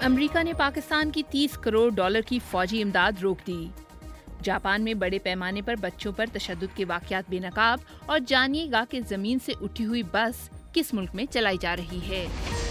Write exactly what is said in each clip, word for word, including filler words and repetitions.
امریکہ نے پاکستان کی تیس کروڑ ڈالر کی فوجی امداد روک دی۔ جاپان میں بڑے پیمانے پر بچوں پر تشدد کے واقعات بے نقاب، اور جانیے گا کہ زمین سے اٹھی ہوئی بس کس ملک میں چلائی جا رہی ہے۔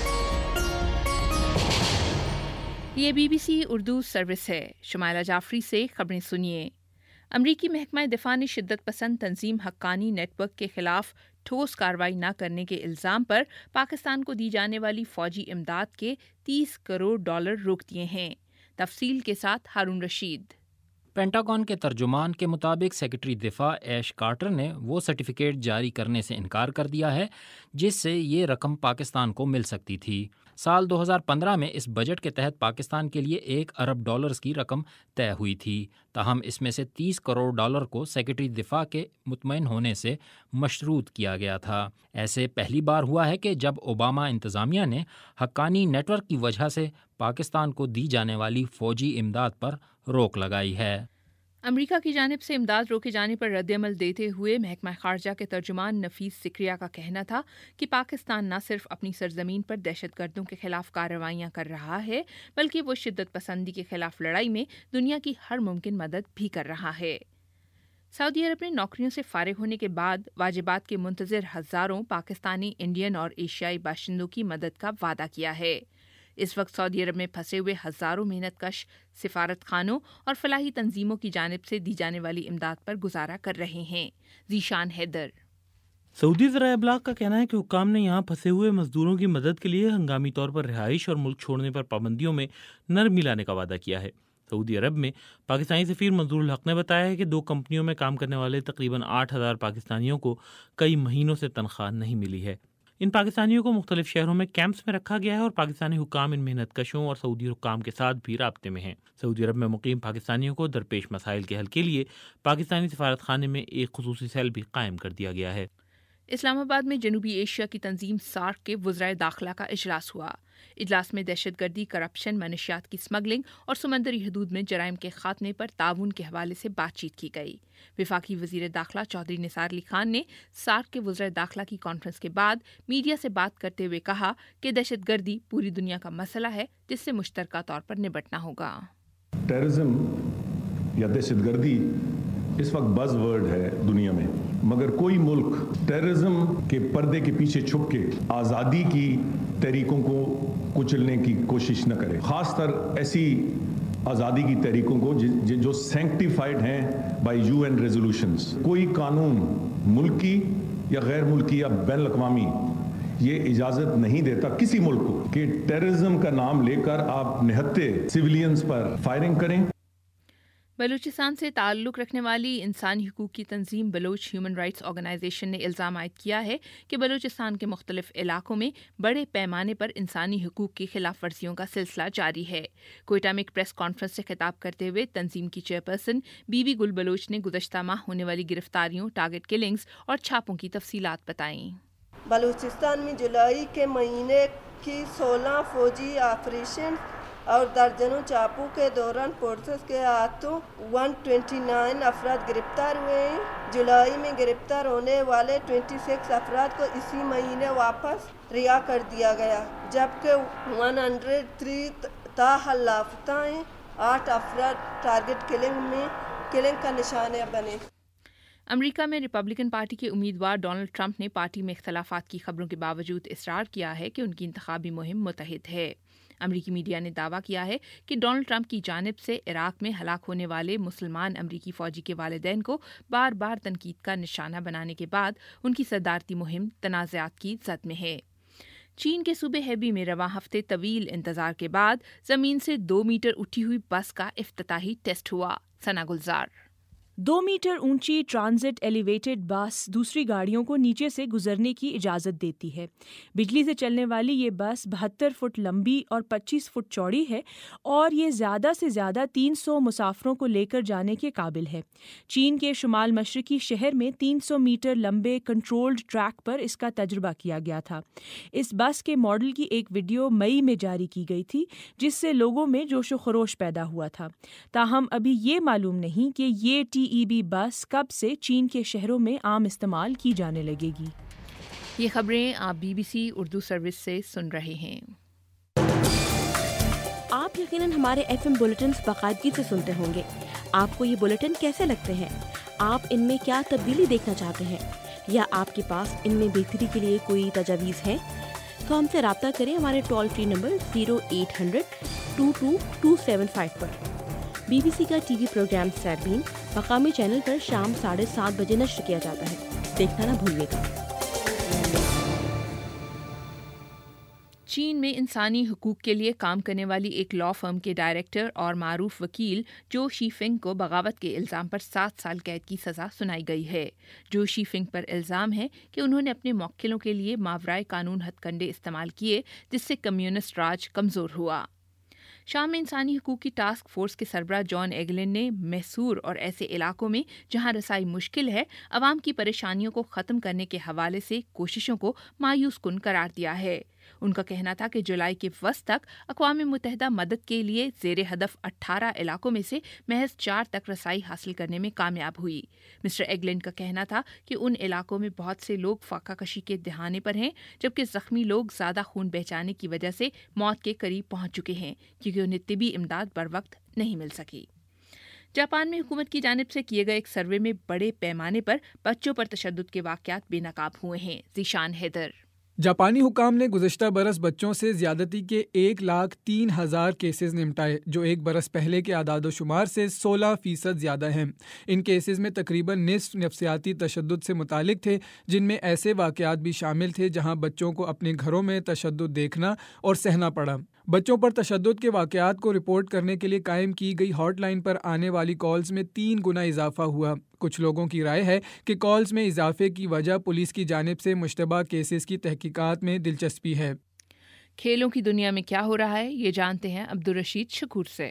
یہ B B C Urdu service ہے۔ شمائلہ جعفری سے خبریں سنیے۔ امریکی محکمہ دفاع نے شدت پسند تنظیم حقانی نیٹ ورک کے خلاف ٹھوس کارروائی نہ کرنے کے الزام پر پاکستان کو دی جانے والی فوجی امداد کے تیس کروڑ ڈالر روک دیے ہیں۔ تفصیل کے ساتھ ہارون رشید۔ پینٹاگون کے ترجمان کے مطابق سیکرٹری دفاع ایش کارٹر نے وہ سرٹیفکیٹ جاری کرنے سے انکار کر دیا ہے جس سے یہ رقم پاکستان کو مل سکتی تھی۔ سال دو ہزار پندرہ میں اس بجٹ کے تحت پاکستان کے لیے ایک ارب ڈالرز کی رقم طے ہوئی تھی، تاہم اس میں سے تیس کروڑ ڈالر کو سیکرٹری دفاع کے مطمئن ہونے سے مشروط کیا گیا تھا۔ ایسے پہلی بار ہوا ہے کہ جب اوباما انتظامیہ نے حقانی نیٹ ورک کی وجہ سے پاکستان کو دی جانے والی فوجی امداد پر روک لگائی ہے۔ امریکہ کی جانب سے امداد روکے جانے پر رد عمل دیتے ہوئے محکمہ خارجہ کے ترجمان نفیس سکریہ کا کہنا تھا کہ پاکستان نہ صرف اپنی سرزمین پر دہشت گردوں کے خلاف کارروائیاں کر رہا ہے، بلکہ وہ شدت پسندی کے خلاف لڑائی میں دنیا کی ہر ممکن مدد بھی کر رہا ہے۔ سعودی عرب نے نوکریوں سے فارغ ہونے کے بعد واجبات کے منتظر ہزاروں پاکستانی، انڈین اور ایشیائی باشندوں کی مدد کا وعدہ کیا ہے۔ اس وقت سعودی عرب میں پھنسے ہوئے ہزاروں محنت کش سفارت خانوں اور فلاحی تنظیموں کی جانب سے دی جانے والی امداد پر گزارا کر رہے ہیں۔ ذیشان حیدر۔ سعودی ذرائع ابلاغ کا کہنا ہے کہ حکام نے یہاں پھنسے ہوئے مزدوروں کی مدد کے لیے ہنگامی طور پر رہائش اور ملک چھوڑنے پر پابندیوں میں نرمی لانے کا وعدہ کیا ہے۔ سعودی عرب میں پاکستانی سفیر منظور الحق نے بتایا ہے کہ دو کمپنیوں میں کام کرنے والے تقریباً آٹھ ہزار پاکستانیوں کو کئی مہینوں سے تنخواہ نہیں ملی ہے۔ ان پاکستانیوں کو مختلف شہروں میں کیمپس میں رکھا گیا ہے اور پاکستانی حکام ان محنت کشوں اور سعودی حکام کے ساتھ بھی رابطے میں ہیں۔ سعودی عرب میں مقیم پاکستانیوں کو درپیش مسائل کے حل کے لیے پاکستانی سفارت خانے میں ایک خصوصی سیل بھی قائم کر دیا گیا ہے۔ اسلام آباد میں جنوبی ایشیا کی تنظیم سارک کے وزرائے داخلہ کا اجلاس ہوا۔ اجلاس میں دہشت گردی، کرپشن، منشیات کی اسمگلنگ اور سمندری حدود میں جرائم کے خاتمے پر تعاون کے حوالے سے بات چیت کی گئی۔ وفاقی وزیر داخلہ چودھری نثار علی خان نے سارک کے وزرائے داخلہ کی کانفرنس کے بعد میڈیا سے بات کرتے ہوئے کہا کہ دہشت گردی پوری دنیا کا مسئلہ ہے جس سے مشترکہ طور پر نمٹنا ہوگا۔ ٹیررزم یا دہشت گردی اس وقت بز ورڈ ہے دنیا میں، مگر کوئی ملک ٹیررزم کے پردے کے پیچھے چھپ کے آزادی کی تحریکوں کو کچلنے کی کوشش نہ کرے، خاص طر ایسی آزادی کی تحریکوں کو جو سینکٹیفائڈ ہیں بائی یو این ریزولوشنز۔ کوئی قانون ملکی یا غیر ملکی یا بین الاقوامی یہ اجازت نہیں دیتا کسی ملک کو کہ ٹیررزم کا نام لے کر آپ نہتے سویلینز پر فائرنگ کریں۔ بلوچستان سے تعلق رکھنے والی انسانی حقوق کی تنظیم بلوچ ہیومن رائٹس آرگنائزیشن نے الزام عائد کیا ہے کہ بلوچستان کے مختلف علاقوں میں بڑے پیمانے پر انسانی حقوق کی خلاف ورزیوں کا سلسلہ جاری ہے۔ کوئٹہ میں ایک پریس کانفرنس سے خطاب کرتے ہوئے تنظیم کی chairperson B B Gul Baloch نے گزشتہ ماہ ہونے والی گرفتاریوں، ٹارگٹ کلنگز اور چھاپوں کی تفصیلات بتائیں۔ بلوچستان میں جولائی کے مہینے کی سولہ فوجی آپریشن اور درجنوں چاپوں کے دوران پولیس کے ہاتھوں ایک سو انیس افراد گرفتار ہوئے ہیں۔ جولائی میں گرفتار ہونے والے چھبیس افراد کو اسی مہینے واپس رہا کر دیا گیا، جبکہ ایک سو تین تاحال لاپتہ ہیں۔ آٹھ افراد ٹارگٹ کلنگ میں کلنگ کا نشانہ بنے۔ امریکہ میں ریپبلکن پارٹی کے امیدوار ڈونلڈ ٹرمپ نے پارٹی میں اختلافات کی خبروں کے باوجود اصرار کیا ہے کہ ان کی انتخابی مہم متحد ہے۔ امریکی میڈیا نے دعویٰ کیا ہے کہ ڈونلڈ ٹرمپ کی جانب سے عراق میں ہلاک ہونے والے مسلمان امریکی فوجی کے والدین کو بار بار تنقید کا نشانہ بنانے کے بعد ان کی صدارتی مہم تنازعات کی زد میں ہے۔ چین کے صوبے ہیبی میں رواں ہفتے طویل انتظار کے بعد زمین سے دو میٹر اٹھی ہوئی بس کا افتتاحی ٹیسٹ ہوا۔ ثنا گلزار۔ دو میٹر اونچی ٹرانزٹ ایلیویٹڈ بس دوسری گاڑیوں کو نیچے سے گزرنے کی اجازت دیتی ہے۔ بجلی سے چلنے والی یہ بس بہتر فٹ لمبی اور پچیس فٹ چوڑی ہے اور یہ زیادہ سے زیادہ تین سو مسافروں کو لے کر جانے کے قابل ہے۔ چین کے شمال مشرقی شہر میں تین سو میٹر لمبے کنٹرولڈ ٹریک پر اس کا تجربہ کیا گیا تھا۔ اس بس کے ماڈل کی ایک ویڈیو مئی میں جاری کی گئی تھی جس سے لوگوں میں جوش و خروش پیدا ہوا تھا، تاہم ابھی یہ معلوم نہیں کہ یہ ٹی ای بی بس کب سے چین کے شہروں میں عام استعمال کی جانے لگے گی۔ یہ خبریں آپ B B C Urdu service سے سن رہے ہیں۔ آپ یقیناً ہمارے ایف ایم بلیٹنز باقاعدگی سے سنتے ہوں گے. آپ کو یہ بلیٹن کیسے لگتے ہیں؟ آپ ان میں کیا تبدیلی دیکھنا چاہتے ہیں یا آپ کے پاس ان میں بہتری کے لیے کوئی تجاویز ہے؟ تو ہم سے رابطہ کریں ہمارے toll free number zero eight hundred two two two seven five پر. بی بی سی کا ٹی وی پروگرام سیربین مقامی چینل پر شام ساڑھے سات بجے نشر کیا جاتا ہے. دیکھنا نہ بھولیے گا. چین میں انسانی حقوق کے لیے کام کرنے والی ایک لا فرم کے ڈائریکٹر اور معروف وکیل جو شی فنگ کو بغاوت کے الزام پر سات سال قید کی سزا سنائی گئی ہے. جو شی فنگ پر الزام ہے کہ انہوں نے اپنے موکلوں کے لیے ماورائے قانون ہتھ کنڈے استعمال کیے جس سے کمیونسٹ راج کمزور ہوا. شام میں انسانی حقوق کی ٹاسک فورس کے سربراہ جان ایگلن نے محصور اور ایسے علاقوں میں جہاں رسائی مشکل ہے عوام کی پریشانیوں کو ختم کرنے کے حوالے سے کوششوں کو مایوس کن قرار دیا ہے. ان کا کہنا تھا کہ جولائی کے وسط تک اقوام متحدہ مدد کے لیے زیر ہدف اٹھارہ علاقوں میں سے محض چار تک رسائی حاصل کرنے میں کامیاب ہوئی. مسٹر ایگلن کا کہنا تھا کہ ان علاقوں میں بہت سے لوگ فاقہ کشی کے دہانے پر ہیں جبکہ زخمی لوگ زیادہ خون بہچانے کی وجہ سے موت کے قریب پہنچ چکے ہیں کیونکہ انہیں طبی امداد بر وقت نہیں مل سکی. جاپان میں حکومت کی جانب سے کیے گئے ایک سروے میں بڑے پیمانے پر بچوں پر تشدد کے واقعات بے نقاب ہوئے ہیں. ذیشان حیدر. جاپانی حکام نے گزشتہ برس بچوں سے زیادتی کے ایک لاکھ تین ہزار کیسز نمٹائے جو ایک برس پہلے کے اعداد و شمار سے سولہ فیصد زیادہ ہیں. ان کیسز میں تقریباً نصف نفسیاتی تشدد سے متعلق تھے جن میں ایسے واقعات بھی شامل تھے جہاں بچوں کو اپنے گھروں میں تشدد دیکھنا اور سہنا پڑا. بچوں پر تشدد کے واقعات کو رپورٹ کرنے کے لیے قائم کی گئی ہاٹ لائن پر آنے والی کالز میں تین گنا اضافہ ہوا. کچھ لوگوں کی رائے ہے کہ کالز میں اضافے کی وجہ پولیس کی جانب سے مشتبہ کیسز کی تحقیقات میں دلچسپی ہے. کھیلوں کی دنیا میں کیا ہو رہا ہے یہ جانتے ہیں عبدالرشید شکور سے.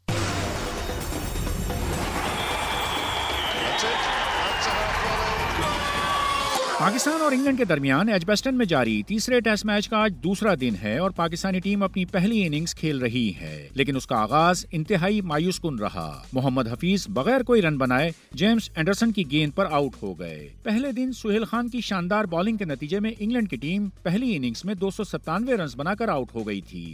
پاکستان اور انگلینڈ کے درمیان ایجبسٹن میں جاری تیسرے ٹیسٹ میچ کا آج دوسرا دن ہے اور پاکستانی ٹیم اپنی پہلی اننگز کھیل رہی ہے لیکن اس کا آغاز انتہائی مایوس کن رہا. محمد حفیظ بغیر کوئی رن بنائے جیمز اینڈرسن کی گیند پر آؤٹ ہو گئے. پہلے دن سہیل خان کی شاندار بالنگ کے نتیجے میں انگلینڈ کی ٹیم پہلی اننگز میں دو سو ستانوے رنز بنا کر آؤٹ ہو گئی تھی.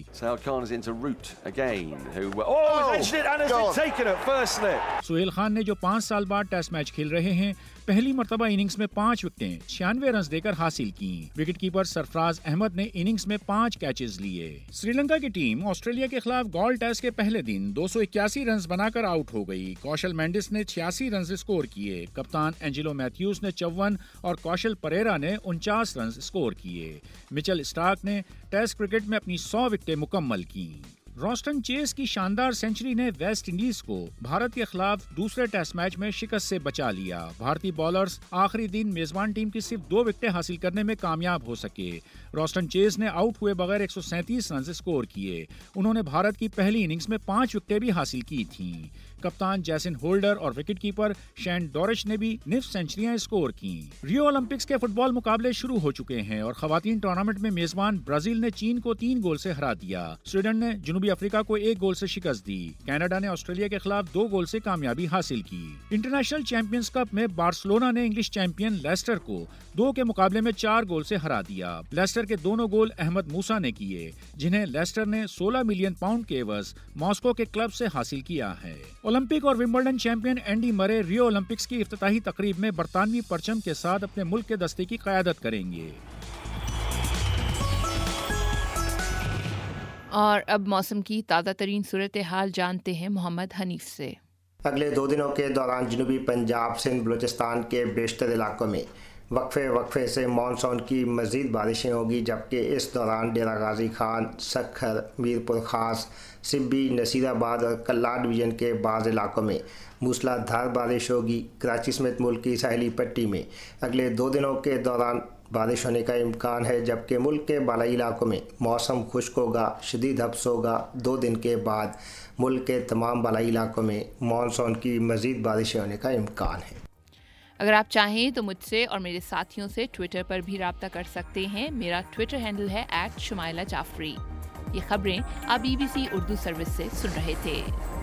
سہیل خان نے جو پانچ سال بعد ٹیسٹ میچ کھیل رہے ہیں پہلی مرتبہ اننگز میں پانچ وکٹیں چھیانوے رنز دے کر حاصل کی. وکٹ کیپر سرفراز احمد نے اننگز میں پانچ کیچز لیے. سری لنکا کی ٹیم آسٹریلیا کے خلاف گال ٹیسٹ کے پہلے دن دو سو اکیاسی رنز بنا کر آؤٹ ہو گئی. کوشل مینڈس نے چھیاسی رنز اسکور کیے. کپتان اینجلو میتھیوز نے چون اور کوشل پریرا نے انچاس رنز اسکور کیے. مچل اسٹارک نے ٹیسٹ کرکٹ میں اپنی سو وکٹیں مکمل کی. راسٹن چیز کی شاندار سینچری نے ویسٹ انڈیز کو بھارت کے خلاف دوسرے ٹیسٹ میچ میں شکست سے بچا لیا. بھارتی بالرز آخری دن میزبان ٹیم کی صرف دو وکٹیں حاصل کرنے میں کامیاب ہو سکے. راسٹن چیز نے آؤٹ ہوئے بغیر ایک سو سینتیس رنز اسکور کیے. انہوں نے بھارت کی پہلی اننگز میں پانچ وکٹیں بھی حاصل کی تھیں. کپتان جیسن ہولڈر اور وکٹ کیپر شین ڈورچ نے بھی نصف سینچریاں اسکور کیں. ریو اولمپکس کے فٹ بال مقابلے شروع ہو چکے ہیں اور خواتین ٹورنامنٹ میں میزبان برازیل نے چین کو تین گول سے ہرا دیا. سویڈن نے جنوبی افریقہ کو ایک گول سے شکست دی. کینیڈا نے آسٹریلیا کے خلاف دو گول سے کامیابی حاصل کی. انٹرنیشنل چیمپئنز کپ میں بارسلونا نے انگلش چیمپئن لیسٹر کو دو کے مقابلے میں چار گول سے ہرا دیا. لیسٹر کے دونوں گول احمد موسیٰ نے کیے جنہیں لیسٹر نے سولہ ملین پاؤنڈ کے عوض ماسکو کے کلب سے حاصل کیا ہے. اولمپک اور Wimbledon champion Andy Murray Rio Olympics کی افتتاحی تقریب میں برطانوی پرچم کے ساتھ اپنے ملک کے دستے کی قیادت کریں گے. اور اب موسم کی تازہ ترین صورتحال جانتے ہیں محمد حنیف سے. اگلے دو دنوں کے دوران جنوبی پنجاب سندھ بلوچستان کے بیشتر علاقوں میں وقفے وقفے سے مانسون کی مزید بارشیں ہوگی جبکہ اس دوران ڈیرہ غازی خان، سکھر، میرپور خاص، سبی، نصیر آباد اور کلا ڈویژن کے بعض علاقوں میں موسلا دھار بارش ہوگی. کراچی سمیت ملک کی ساحلی پٹی میں اگلے دو دنوں کے دوران بارش ہونے کا امکان ہے جبکہ ملک کے بالائی علاقوں میں موسم خشک ہوگا، شدید ہبس ہوگا. دو دن کے بعد ملک کے تمام بالائی علاقوں میں مانسون کی مزید بارشیں ہونے کا امکان ہے. اگر آپ چاہیں تو مجھ سے اور میرے ساتھیوں سے ٹویٹر پر بھی رابطہ کر سکتے ہیں. میرا ٹویٹر ہینڈل ہے ایٹ شمائلہ جعفری. یہ خبریں آپ B B C Urdu service سے سن رہے تھے.